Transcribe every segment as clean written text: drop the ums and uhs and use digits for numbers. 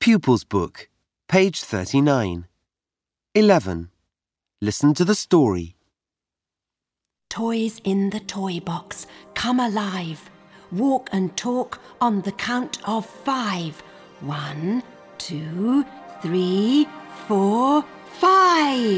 Pupils Book, page 39. 11. Listen to the story. Toys in the toy box, come alive. Walk and talk on the count of 5. 1, 2, 3, 4, 5.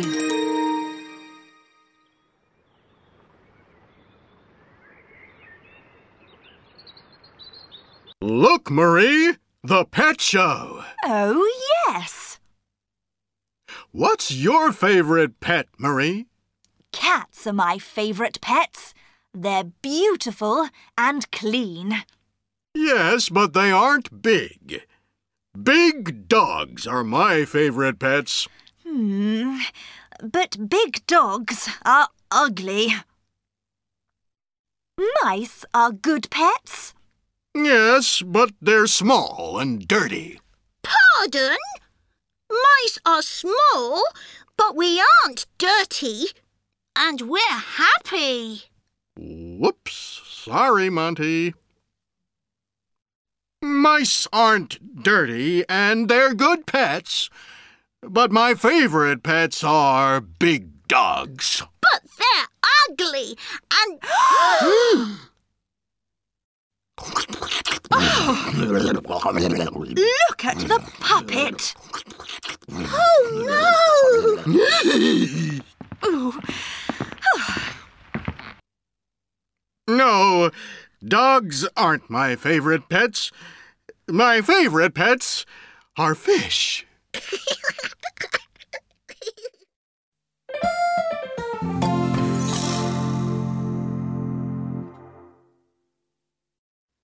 Look, Marie, the pet show. Oh, yes. What's your favorite pet, Marie? Cats are my favourite pets. They're beautiful and clean. Yes, but they aren't big. Big dogs are my favorite pets. But big dogs are ugly. Mice are good pets. Yes, but they're small and dirty. Pardon? Mice are small, but we aren't dirty. And we're happy. Whoops, sorry, Monty. Mice aren't dirty, and they're good pets. But my favorite pets are big dogs. But they're ugly and... Look at the puppet. Oh, no! No, dogs aren't my favorite pets. My favorite pets are fish.